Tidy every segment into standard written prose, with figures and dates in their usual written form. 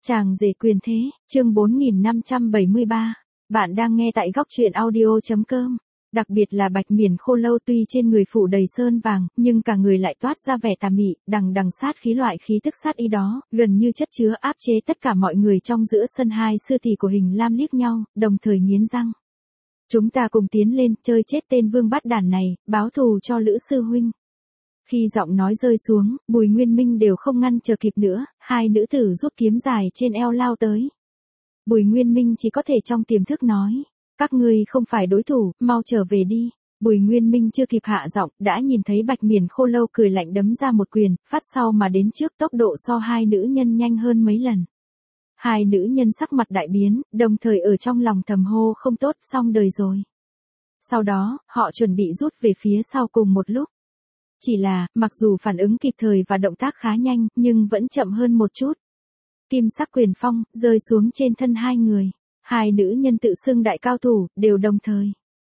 Chàng rể quyền thế, chương 4573. Bạn đang nghe tại góc truyện audio.com. Đặc biệt là Bạch Miển Khô Lâu tuy trên người phủ đầy sơn vàng, nhưng cả người lại toát ra vẻ tà mị, đằng đằng sát khí, loại khí tức sát ý đó, gần như chất chứa áp chế tất cả mọi người trong giữa sân. Hai sư tỷ của Hình Lam liếc nhau, đồng thời nghiến răng. Chúng ta cùng tiến lên, chơi chết tên vương bát đản này, báo thù cho Lữ sư huynh. Khi giọng nói rơi xuống, Bùi Nguyên Minh đều không ngăn chờ kịp nữa, hai nữ tử rút kiếm dài trên eo lao tới. Bùi Nguyên Minh chỉ có thể trong tiềm thức nói, các ngươi không phải đối thủ, mau trở về đi. Bùi Nguyên Minh chưa kịp hạ giọng, đã nhìn thấy Bạch Miển Khô Lâu cười lạnh đấm ra một quyền, phát sau mà đến trước, tốc độ so hai nữ nhân nhanh hơn mấy lần. Hai nữ nhân sắc mặt đại biến, đồng thời ở trong lòng thầm hô không tốt, xong đời rồi. Sau đó, họ chuẩn bị rút về phía sau cùng một lúc. Chỉ là, mặc dù phản ứng kịp thời và động tác khá nhanh, nhưng vẫn chậm hơn một chút. Kim sắc quyền phong, rơi xuống trên thân hai người. Hai nữ nhân tự xưng đại cao thủ, đều đồng thời.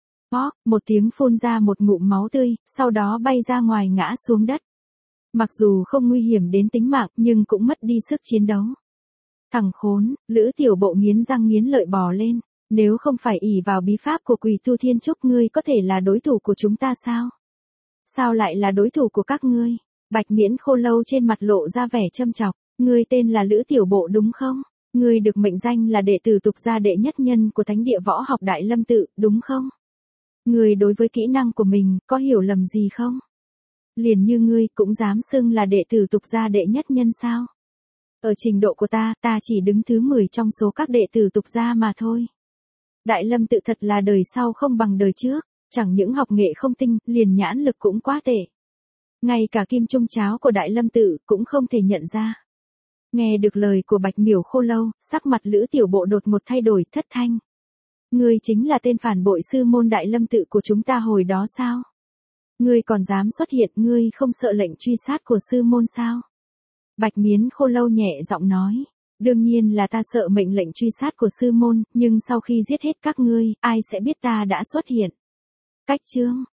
Một tiếng phun ra một ngụm máu tươi, sau đó bay ra ngoài ngã xuống đất. Mặc dù không nguy hiểm đến tính mạng, nhưng cũng mất đi sức chiến đấu. Thằng khốn, Lữ Tiểu Bộ nghiến răng nghiến lợi bò lên. Nếu không phải ỷ vào bí pháp của Quỷ Tu Thiên Trúc, ngươi có thể là đối thủ của chúng ta sao? Sao lại là đối thủ của các ngươi? Bạch Miễn Khô Lâu trên mặt lộ ra vẻ châm chọc. Ngươi tên là Lữ Tiểu Bộ đúng không? Ngươi được mệnh danh là đệ tử tục gia đệ nhất nhân của Thánh địa Võ học Đại Lâm Tự, đúng không? Ngươi đối với kỹ năng của mình, có hiểu lầm gì không? Liền như ngươi cũng dám xưng là đệ tử tục gia đệ nhất nhân sao? Ở trình độ của ta chỉ đứng thứ 10 trong số các đệ tử tục gia mà thôi. Đại Lâm Tự thật là đời sau không bằng đời trước, chẳng những học nghệ không tinh, liền nhãn lực cũng quá tệ. Ngay cả kim trung cháo của Đại Lâm Tự cũng không thể nhận ra. Nghe được lời của Bạch Miểu Khô Lâu, sắc mặt Lữ Tiểu Bộ đột một thay đổi, thất thanh. Ngươi chính là tên phản bội sư môn Đại Lâm Tự của chúng ta hồi đó sao? Ngươi còn dám xuất hiện, ngươi không sợ lệnh truy sát của sư môn sao? Bạch Miễn Khô Lâu nhẹ giọng nói. Đương nhiên là ta sợ mệnh lệnh truy sát của sư môn, nhưng sau khi giết hết các ngươi, ai sẽ biết ta đã xuất hiện? Cách chương